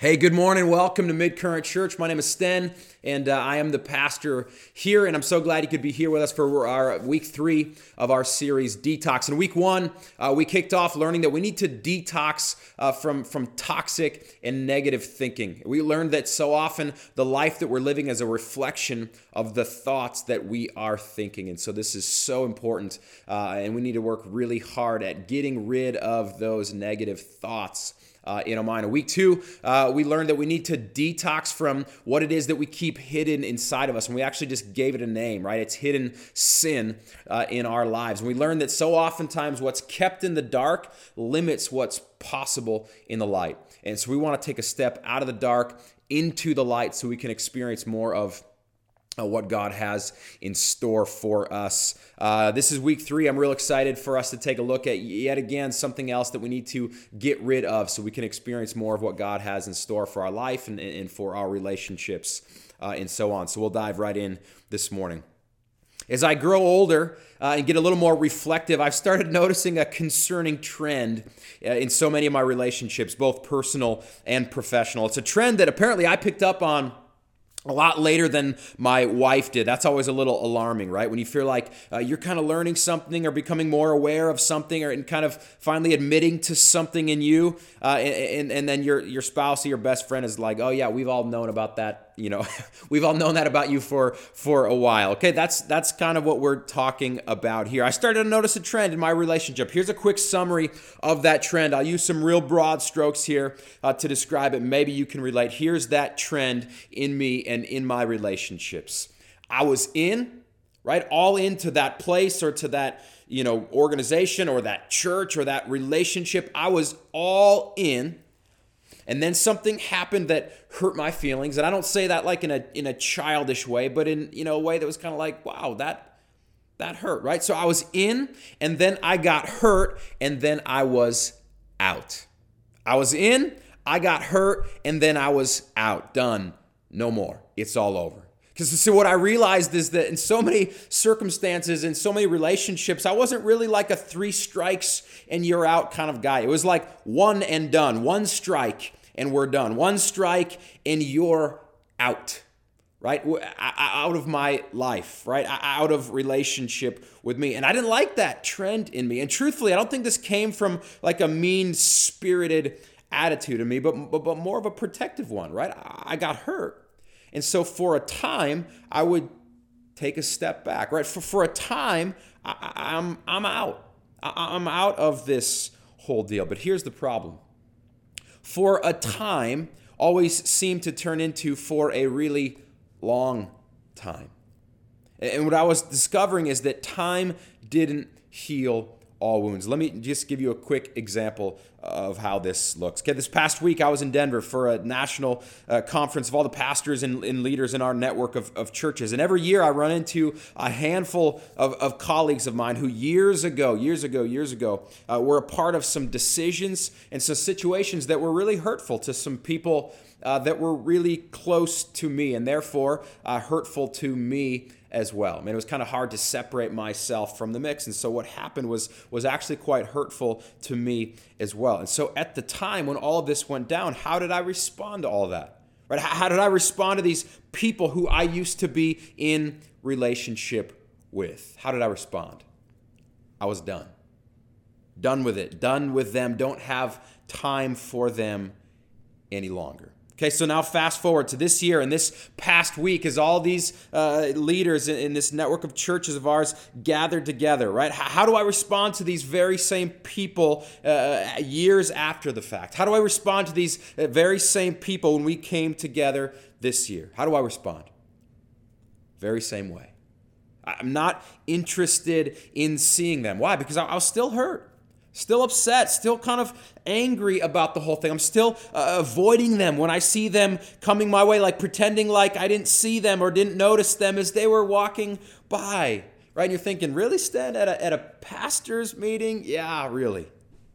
Hey, good morning. Welcome to Midcurrent Church. My name is Sten, and I am the pastor here, and I'm so glad you could be here with us for our week 3 of our series, Detox. In week 1, we kicked off learning that we need to detox from toxic and negative thinking. We learned that so often the life that we're living is a reflection of the thoughts that we are thinking, and so this is so important, and we need to work really hard at getting rid of those negative thoughts in our mind. In week 2, we learned that we need to detox from what it is that we keep hidden inside of us. And we actually just gave it a name, right? It's hidden sin in our lives. And we learned that so oftentimes what's kept in the dark limits what's possible in the light. And so we want to take a step out of the dark into the light so we can experience more of what God has in store for us. This is week 3. I'm real excited for us to take a look at yet again something else that we need to get rid of so we can experience more of what God has in store for our life and for our relationships and so on. So we'll dive right in this morning. As I grow older and get a little more reflective, I've started noticing a concerning trend in so many of my relationships, both personal and professional. It's a trend that apparently I picked up on a lot later than my wife did. That's always a little alarming, right? When you feel like you're kind of learning something or becoming more aware of something and kind of finally admitting to something in you, and then your spouse or your best friend is like, oh yeah, we've all known about that. You know, we've all known that about you for a while. Okay, that's kind of what we're talking about here. I started to notice a trend in my relationship. Here's a quick summary of that trend. I'll use some real broad strokes here to describe it. Maybe you can relate. Here's that trend in me and in my relationships. I was all into that place or to that, organization or that church or that relationship. I was all in. And then something happened that hurt my feelings. And I don't say that like in a childish way, but in a way that was kind of like, wow, that hurt, right? So I was in, and then I got hurt, and then I was out. I was in, I got hurt, and then I was out. Done. No more. It's all over. Because what I realized is that in so many circumstances, in so many relationships, I wasn't really like a 3 strikes and you're out kind of guy. It was like one and done. 1 strike and we're done. 1 strike and you're out, right? Out of my life, right? Out of relationship with me. And I didn't like that trend in me. And truthfully, I don't think this came from like a mean-spirited attitude in me, but more of a protective one, right? I got hurt. And so for a time, I would take a step back, right? For a time, I'm out. I'm out of this whole deal. But here's the problem. For a time always seemed to turn into for a really long time. And what I was discovering is that time didn't heal all wounds. Let me just give you a quick example of how this looks. Okay, this past week I was in Denver for a national conference of all the pastors and leaders in our network of churches. And every year I run into a handful of colleagues of mine who years ago, were a part of some decisions and some situations that were really hurtful to some people that were really close to me and therefore hurtful to me as well. I mean, it was kind of hard to separate myself from the mix. And so what happened was actually quite hurtful to me as well. And so at the time when all of this went down, how did I respond to all of that? Right? How did I respond to these people who I used to be in relationship with? How did I respond? I was done. Done with it. Done with them. Don't have time for them any longer. Okay, so now fast forward to this year and this past week as all these leaders in this network of churches of ours gathered together, right? How do I respond to these very same people years after the fact? How do I respond to these very same people when we came together this year? How do I respond? Very same way. I'm not interested in seeing them. Why? Because I was still hurt. Still upset, still kind of angry about the whole thing. I'm still avoiding them when I see them coming my way, like pretending like I didn't see them or didn't notice them as they were walking by. Right? And you're thinking, really, Stan, at a pastor's meeting? Yeah, really.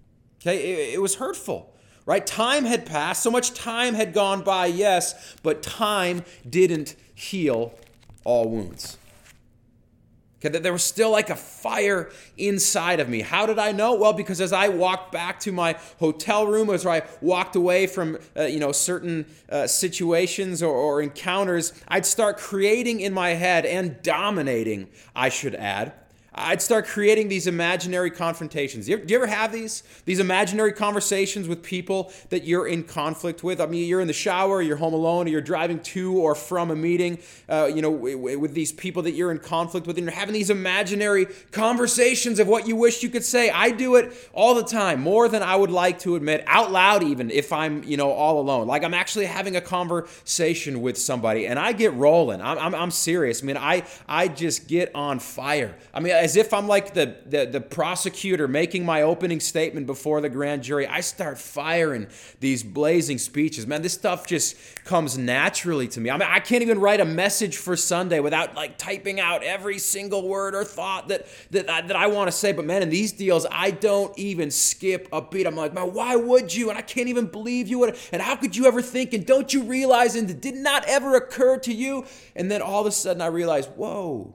Okay, it was hurtful. Right? Time had passed. So much time had gone by, yes, but time didn't heal all wounds. Okay, that there was still like a fire inside of me. How did I know? Well, because as I walked back to my hotel room, as I walked away from certain situations or encounters, I'd start creating in my head and dominating, I should add. I'd start creating these imaginary confrontations. Do you ever have these imaginary conversations with people that you're in conflict with? I mean, you're in the shower, you're home alone, or you're driving to or from a meeting, with these people that you're in conflict with, and you're having these imaginary conversations of what you wish you could say. I do it all the time, more than I would like to admit, out loud even, if I'm, all alone. Like I'm actually having a conversation with somebody, and I get rolling. I'm serious. I mean, I just get on fire. I mean, as if I'm like the prosecutor making my opening statement before the grand jury. I start firing these blazing speeches. Man, this stuff just comes naturally to me. I mean, I can't even write a message for Sunday without like typing out every single word or thought that I want to say. But man, in these deals, I don't even skip a beat. I'm like, man, why would you? And I can't even believe you would. And how could you ever think? And don't you realize? And it did not ever occur to you. And then all of a sudden I realize, whoa.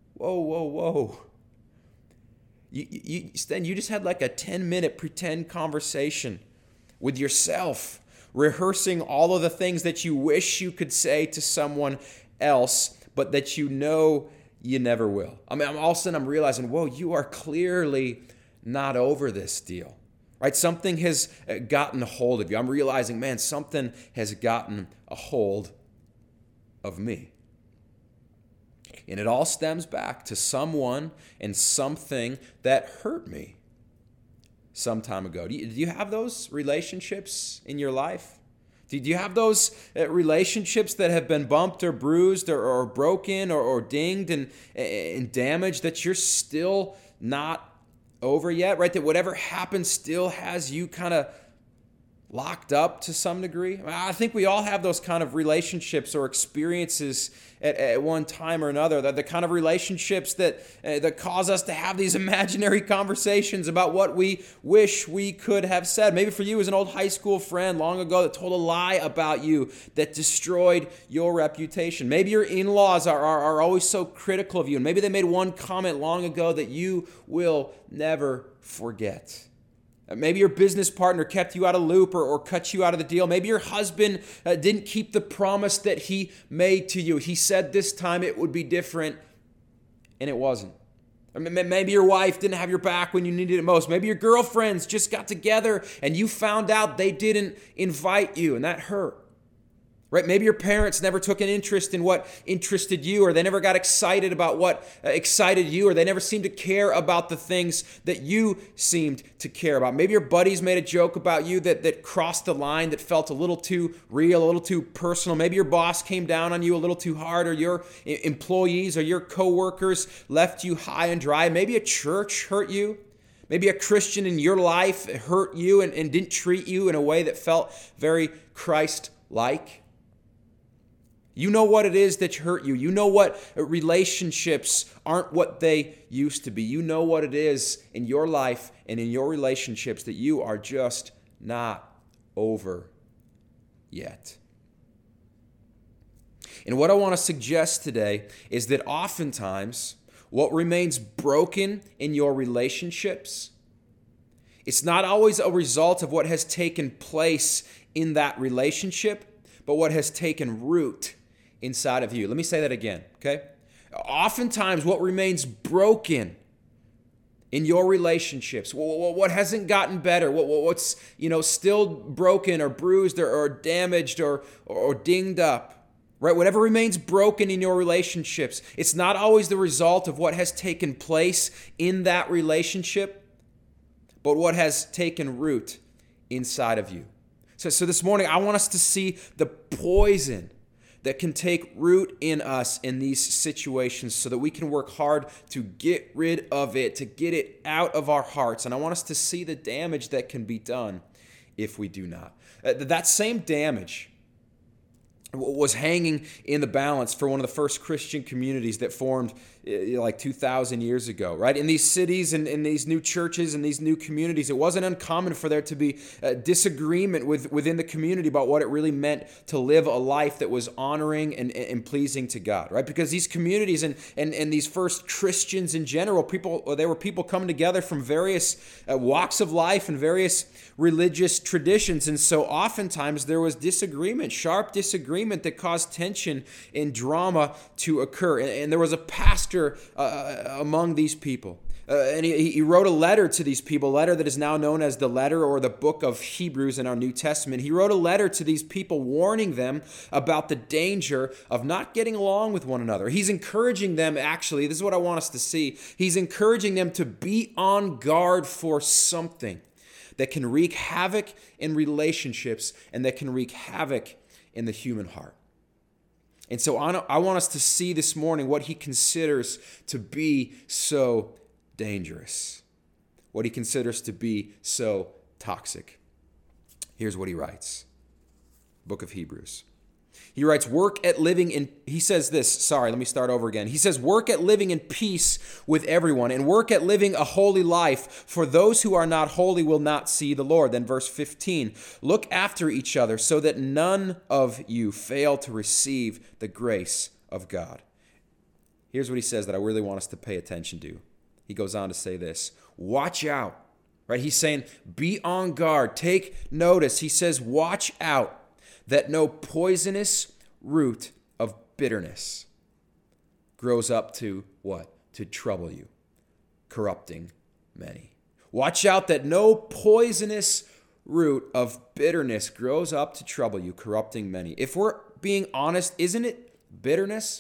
Stan, you just had like a 10-minute pretend conversation with yourself, rehearsing all of the things that you wish you could say to someone else, but that you know you never will. I mean, all of a sudden I'm realizing, whoa, you are clearly not over this deal, right? Something has gotten a hold of you. I'm realizing, man, something has gotten a hold of me. And it all stems back to someone and something that hurt me some time ago. Do you have those relationships in your life? Do you have those relationships that have been bumped or bruised or broken or dinged and damaged that you're still not over yet, right? That whatever happened still has you kind of locked up to some degree? I think we all have those kind of relationships or experiences at one time or another. The kind of relationships that cause us to have these imaginary conversations about what we wish we could have said. Maybe for you, as an old high school friend long ago that told a lie about you that destroyed your reputation. Maybe your in-laws are always so critical of you, and maybe they made one comment long ago that you will never forget. Maybe your business partner kept you out of loop or cut you out of the deal. Maybe your husband didn't keep the promise that he made to you. He said this time it would be different, and it wasn't. Maybe your wife didn't have your back when you needed it most. Maybe your girlfriends just got together and you found out they didn't invite you, and that hurt. Right? Maybe your parents never took an interest in what interested you, or they never got excited about what excited you, or they never seemed to care about the things that you seemed to care about. Maybe your buddies made a joke about you that crossed the line, that felt a little too real, a little too personal. Maybe your boss came down on you a little too hard, or your employees or your coworkers left you high and dry. Maybe a church hurt you. Maybe a Christian in your life hurt you and didn't treat you in a way that felt very Christ-like. You know what it is that hurt you. You know what relationships aren't what they used to be. You know what it is in your life and in your relationships that you are just not over yet. And what I want to suggest today is that oftentimes what remains broken in your relationships, it's not always a result of what has taken place in that relationship, but what has taken root inside of you. Let me say that again, okay? Oftentimes what remains broken in your relationships, what hasn't gotten better, what's still broken or bruised or damaged or dinged up, right? Whatever remains broken in your relationships, it's not always the result of what has taken place in that relationship, but what has taken root inside of you. So this morning, I want us to see the poison that can take root in us in these situations so that we can work hard to get rid of it, to get it out of our hearts. And I want us to see the damage that can be done if we do not. That same damage was hanging in the balance for one of the first Christian communities that formed like 2,000 years ago, right? In these cities and in these new churches and these new communities, it wasn't uncommon for there to be disagreement within the community about what it really meant to live a life that was honoring and pleasing to God, right? Because these communities and these first Christians in general, there were people coming together from various walks of life and various religious traditions. And so oftentimes there was disagreement, sharp disagreement that caused tension and drama to occur. And there was a pastor among these people. And he wrote a letter to these people, a letter that is now known as the letter or the book of Hebrews in our New Testament. He wrote a letter to these people warning them about the danger of not getting along with one another. He's encouraging them, actually, this is what I want us to see. He's encouraging them to be on guard for something that can wreak havoc in relationships and that can wreak havoc in the human heart. And so I want us to see this morning what he considers to be so dangerous, what he considers to be so toxic. Here's what he writes. Book of Hebrews. He writes, he says this, let me start over again. He says, work at living in peace with everyone and work at living a holy life, for those who are not holy will not see the Lord. Then verse 15, look after each other so that none of you fail to receive the grace of God. Here's what he says that I really want us to pay attention to. He goes on to say this, watch out, right? He's saying, be on guard, take notice. He says, watch out that no poisonous root of bitterness grows up to what? To trouble you, corrupting many. Watch out that no poisonous root of bitterness grows up to trouble you, corrupting many. If we're being honest, isn't it bitterness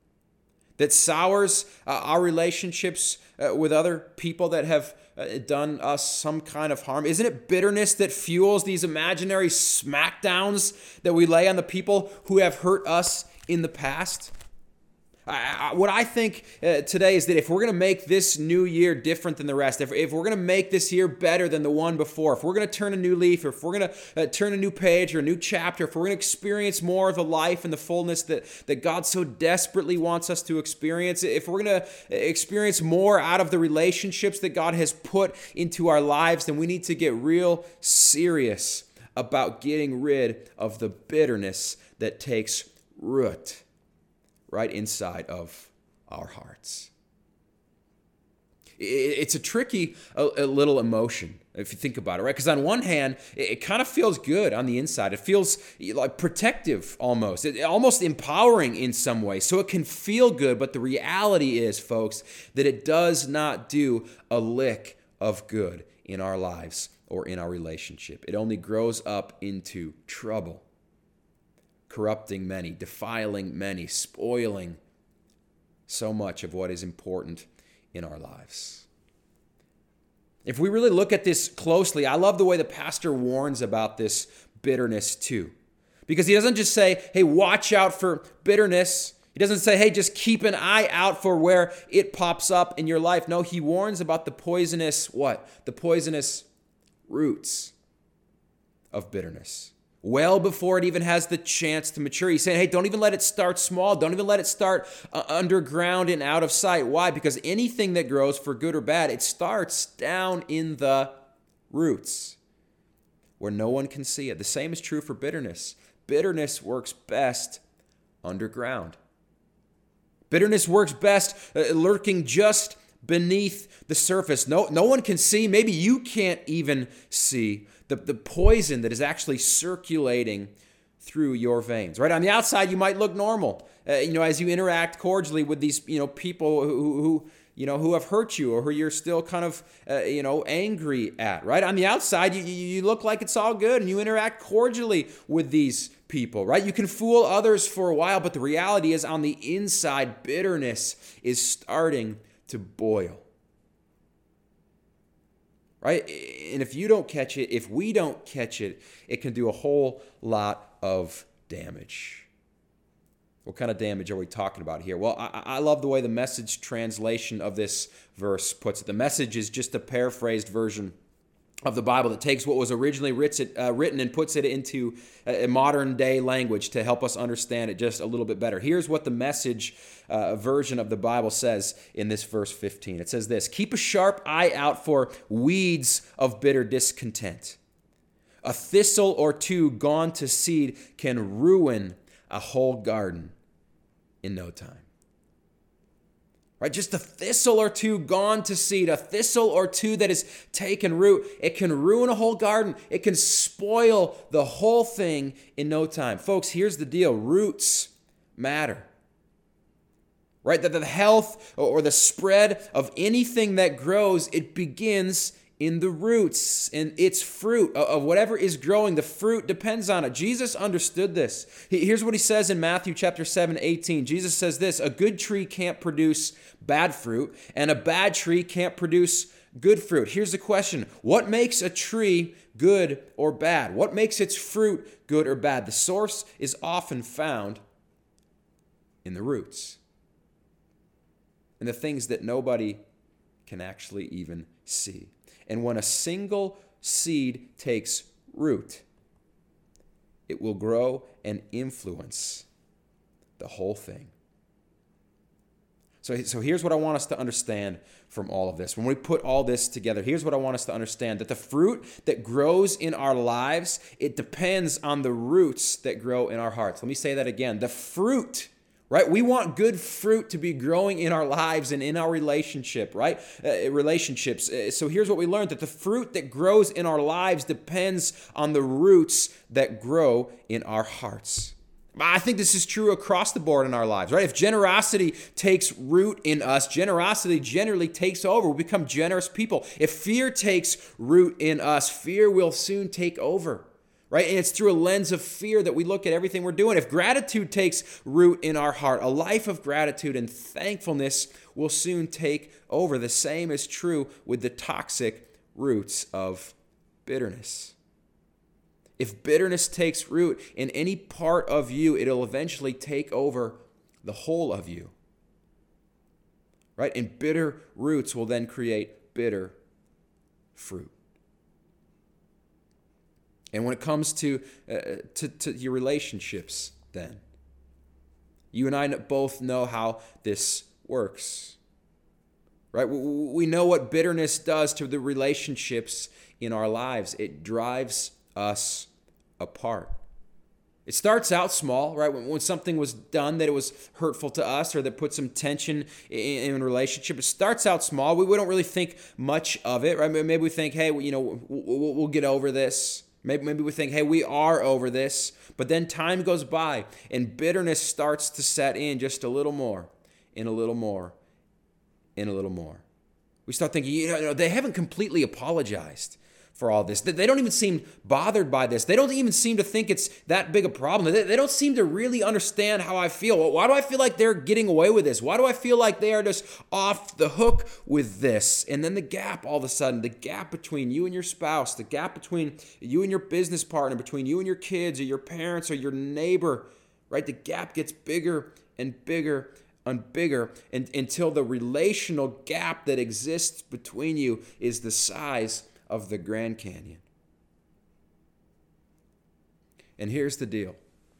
that sours our relationships with other people that have done us some kind of harm? Isn't it bitterness that fuels these imaginary smackdowns that we lay on the people who have hurt us in the past? What I think today is that if we're going to make this new year different than the rest, if we're going to make this year better than the one before, if we're going to turn a new leaf, or if we're going to turn a new page or a new chapter, if we're going to experience more of the life and the fullness that God so desperately wants us to experience, if we're going to experience more out of the relationships that God has put into our lives, then we need to get real serious about getting rid of the bitterness that takes root right inside of our hearts. It's a tricky a little emotion, if you think about it, right? Because on one hand, it kind of feels good on the inside. It feels like protective almost. Almost empowering in some way. So it can feel good, but the reality is, folks, that it does not do a lick of good in our lives or in our relationship. It only grows up into trouble, corrupting many, defiling many, spoiling so much of what is important in our lives. If we really look at this closely, I love the way the pastor warns about this bitterness too. Because he doesn't just say, hey, watch out for bitterness. He doesn't say, hey, just keep an eye out for where it pops up in your life. No, he warns about the poisonous, what? The poisonous roots of bitterness. Well before it even has the chance to mature. He's saying, hey, don't even let it start small. Don't even let it start underground and out of sight. Why? Because anything that grows, for good or bad, it starts down in the roots where no one can see it. The same is true for bitterness. Bitterness works best underground. Bitterness works best lurking just beneath the surface. No one can see. Maybe you can't even see the poison that is actually circulating through your veins, right? On the outside, you might look normal, as you interact cordially with these, people who have hurt you or who you're still kind of, angry at, right? On the outside, you look like it's all good and you interact cordially with these people, right? You can fool others for a while, but the reality is on the inside, bitterness is starting to boil. Right? And if you don't catch it, if we don't catch it, it can do a whole lot of damage. What kind of damage are we talking about here? Well, I love the way the Message translation of this verse puts it. The Message is just a paraphrased version of the Bible that takes what was originally written and puts it into a modern day language to help us understand it just a little bit better. Here's what the Message version of the Bible says in this verse 15. It says this: "Keep a sharp eye out for weeds of bitter discontent. A thistle or two gone to seed can ruin a whole garden in no time." Right? Just a thistle or two gone to seed, a thistle or two that is taken root, it can ruin a whole garden. It can spoil the whole thing in no time. Folks, here's the deal. Roots matter. Right? That the health or the spread of anything that grows, it begins in the roots, in its fruit of whatever is growing. The fruit depends on it. Jesus understood this. Here's what he says in Matthew chapter 7:18. Jesus says this: "A good tree can't produce bad fruit, and a bad tree can't produce good fruit." Here's the question: what makes a tree good or bad? What makes its fruit good or bad? The source is often found in the roots, in the things that nobody can actually even see. And when a single seed takes root, it will grow and influence the whole thing. So here's what I want us to understand from all of this. When we put all this together, here's what I want us to understand: that the fruit that grows in our lives, it depends on the roots that grow in our hearts. Let me say that again. The fruit, right? We want good fruit to be growing in our lives and in our relationship, right? Relationships. So here's what we learned: that the fruit that grows in our lives depends on the roots that grow in our hearts. I think this is true across the board in our lives, right? If generosity takes root in us, generosity generally takes over. We become generous people. If fear takes root in us, fear will soon take over. Right? And it's through a lens of fear that we look at everything we're doing. If gratitude takes root in our heart, a life of gratitude and thankfulness will soon take over. The same is true with the toxic roots of bitterness. If bitterness takes root in any part of you, it'll eventually take over the whole of you. Right? And bitter roots will then create bitter fruit. And when it comes to your relationships, then, you and I both know how this works, right? We know what bitterness does to the relationships in our lives. It drives us apart. It starts out small, right? When something was done that it was hurtful to us or that put some tension in a relationship, it starts out small. We don't really think much of it, right? Maybe we think, hey, we'll get over this. Maybe we think, hey, we are over this. But then time goes by and bitterness starts to set in just a little more, and a little more, and a little more. We start thinking, they haven't completely apologized for all this. They don't even seem bothered by this. They don't even seem to think it's that big a problem. They don't seem to really understand how I feel. Why do I feel like they're getting away with this? Why do I feel like they are just off the hook with this? And then the gap, all of a sudden, the gap between you and your spouse, the gap between you and your business partner, between you and your kids or your parents or your neighbor, right? The gap gets bigger and bigger and bigger until the relational gap that exists between you is the size of the Grand Canyon. And here's the deal.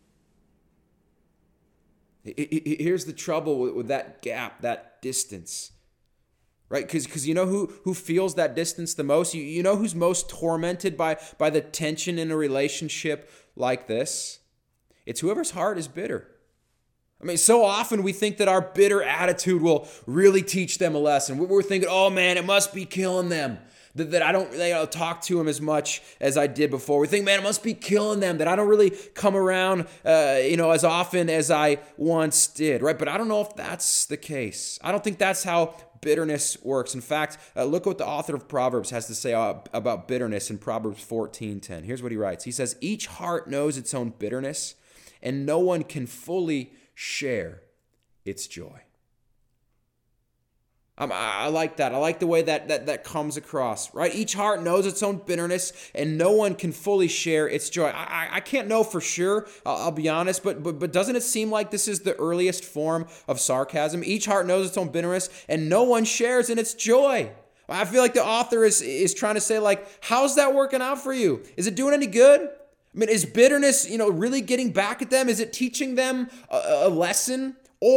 Here's the trouble with that gap, that distance. Right? Because you know who feels that distance the most? You know who's most tormented by the tension in a relationship like this? It's whoever's heart is bitter. I mean, so often we think that our bitter attitude will really teach them a lesson. We're thinking, oh man, it must be killing them that I don't talk to them as much as I did before. We think, man, it must be killing them that I don't really come around, as often as I once did, right? But I don't know if that's the case. I don't think that's how bitterness works. In fact, look what the author of Proverbs has to say about bitterness in Proverbs 14:10. Here's what he writes. He says, "Each heart knows its own bitterness, and no one can fully share its joy." I like that. I like the way that comes across, right? Each heart knows its own bitterness, and no one can fully share its joy. I can't know for sure, I'll be honest, but doesn't it seem like this is the earliest form of sarcasm? Each heart knows its own bitterness, and no one shares in its joy. I feel like the author is trying to say, like, how's that working out for you? Is it doing any good? I mean, is bitterness, really getting back at them? Is it teaching them a lesson?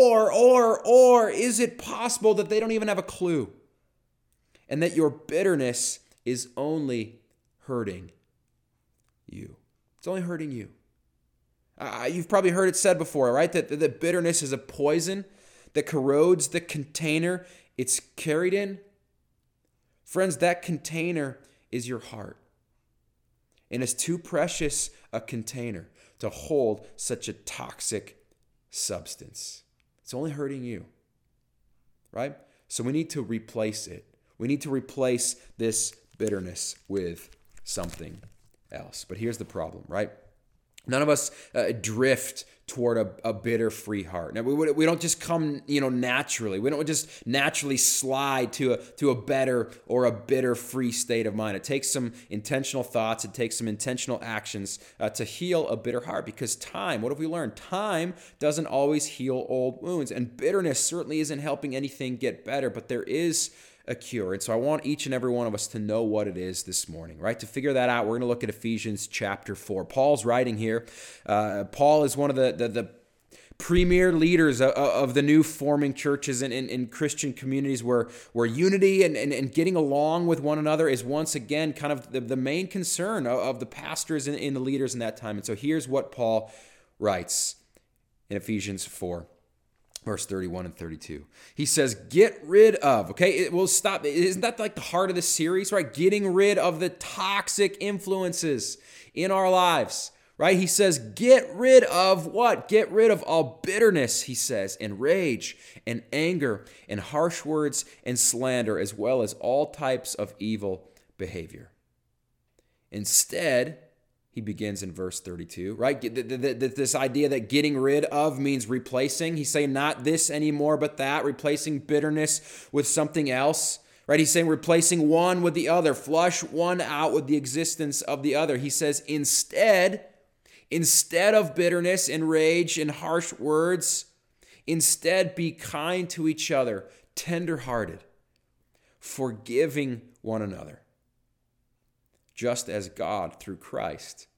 Or is it possible that they don't even have a clue? And that your bitterness is only hurting you. It's only hurting you. You've probably heard it said before, right? That bitterness is a poison that corrodes the container it's carried in. Friends, that container is your heart. And it's too precious a container to hold such a toxic substance. It's only hurting you, right? So we need to replace it. We need to replace this bitterness with something else. But here's the problem, right? None of us drift toward a bitter-free heart. Now, we don't just come, naturally. We don't just naturally slide to a better or a bitter-free state of mind. It takes some intentional thoughts. It takes some intentional actions to heal a bitter heart. Because time, what have we learned? Time doesn't always heal old wounds. And bitterness certainly isn't helping anything get better, but there is a cure. And so I want each and every one of us to know what it is this morning, right? To figure that out, we're going to look at Ephesians chapter 4. Paul's writing here. Paul is one of the premier leaders of the new forming churches in Christian communities where unity and getting along with one another is once again kind of the main concern of the pastors and the leaders in that time. And so here's what Paul writes in Ephesians 4. Verse 31 and 32. He says, get rid of, okay? We'll stop. Isn't that like the heart of the series, right? Getting rid of the toxic influences in our lives, right? He says, get rid of what? Get rid of all bitterness, he says, and rage and anger and harsh words and slander, as well as all types of evil behavior. Instead, he begins in verse 32, right? This idea that getting rid of means replacing. He's saying not this anymore, but that, replacing bitterness with something else, right? He's saying replacing one with the other, flush one out with the existence of the other. He says instead of bitterness and rage and harsh words, instead be kind to each other, tenderhearted, forgiving one another, just as God, through Christ,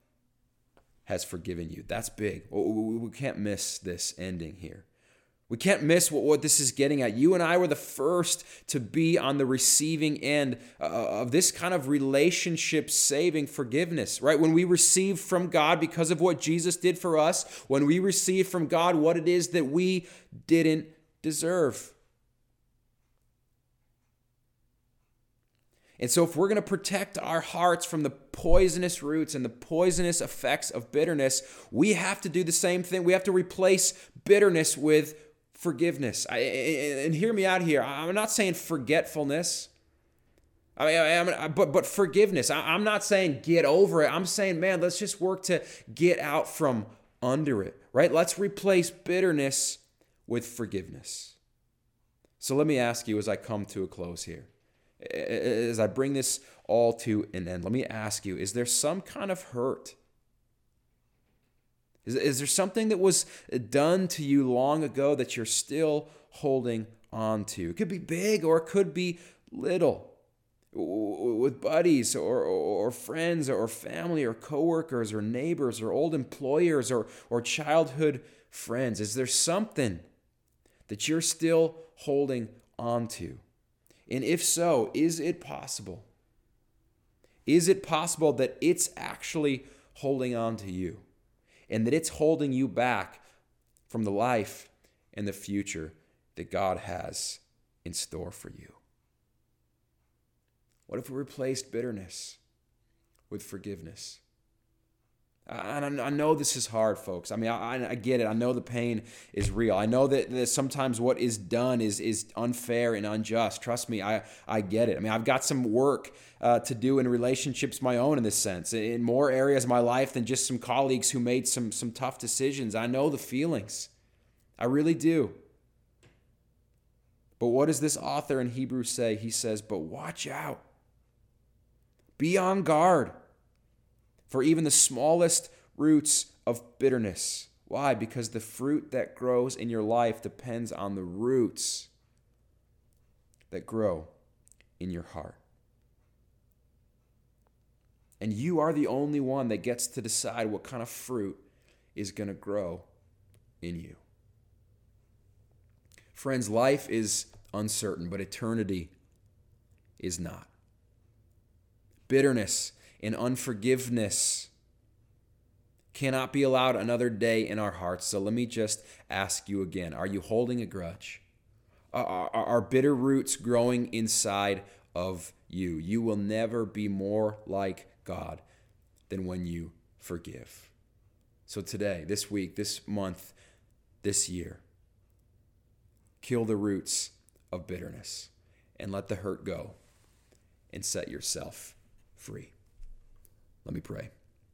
has forgiven you. That's big. We can't miss this ending here. We can't miss what this is getting at. You and I were the first to be on the receiving end of this kind of relationship-saving forgiveness, right? When we receive from God because of what Jesus did for us, when we receive from God what it is that we didn't deserve. And so if we're going to protect our hearts from the poisonous roots and the poisonous effects of bitterness, we have to do the same thing. We have to replace bitterness with forgiveness. And hear me out here. I'm not saying forgetfulness. But forgiveness. I'm not saying get over it. I'm saying, man, let's just work to get out from under it, right? Let's replace bitterness with forgiveness. So let me ask you as I come to a close here. As I bring this all to an end, let me ask you, is there some kind of hurt? Is there something that was done to you long ago that you're still holding on to? It could be big or it could be little. With buddies or friends or family or coworkers or neighbors or old employers or childhood friends. Is there something that you're still holding on to? And if so, is it possible? Is it possible that it's actually holding on to you and that it's holding you back from the life and the future that God has in store for you? What if we replaced bitterness with forgiveness? And I know this is hard, folks. I mean, I get it. I know the pain is real. I know that sometimes what is done is unfair and unjust. Trust me, I get it. I mean, I've got some work to do in relationships my own in this sense, in more areas of my life than just some colleagues who made some tough decisions. I know the feelings. I really do. But what does this author in Hebrews say? He says, but watch out. Be on guard for even the smallest roots of bitterness. Why? Because the fruit that grows in your life depends on the roots that grow in your heart. And you are the only one that gets to decide what kind of fruit is going to grow in you. Friends, life is uncertain, but eternity is not. Bitterness and unforgiveness cannot be allowed another day in our hearts. So let me just ask you again, are you holding a grudge? Are bitter roots growing inside of you? You will never be more like God than when you forgive. So today, this week, this month, this year, kill the roots of bitterness and let the hurt go and set yourself free. Let me pray.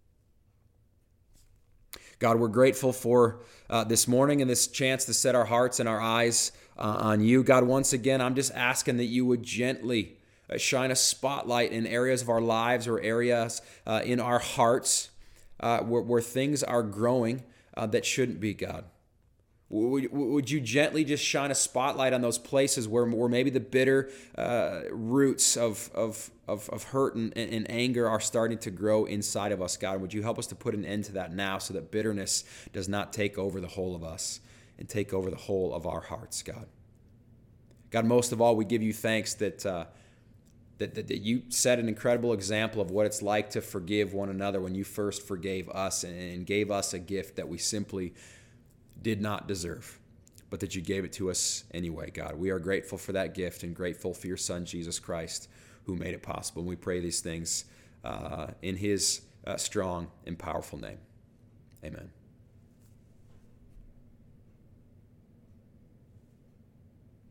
God, we're grateful for this morning and this chance to set our hearts and our eyes on you. God, once again, I'm just asking that you would gently shine a spotlight in areas of our lives or areas in our hearts where things are growing that shouldn't be, God. Would you gently just shine a spotlight on those places where maybe the bitter roots of hurt and anger are starting to grow inside of us, God? Would you help us to put an end to that now so that bitterness does not take over the whole of us and take over the whole of our hearts, God? God, most of all, we give you thanks that you set an incredible example of what it's like to forgive one another when you first forgave us and gave us a gift that we simply did not deserve, but that you gave it to us anyway, God. We are grateful for that gift and grateful for your Son, Jesus Christ, who made it possible. And we pray these things in his strong and powerful name. Amen.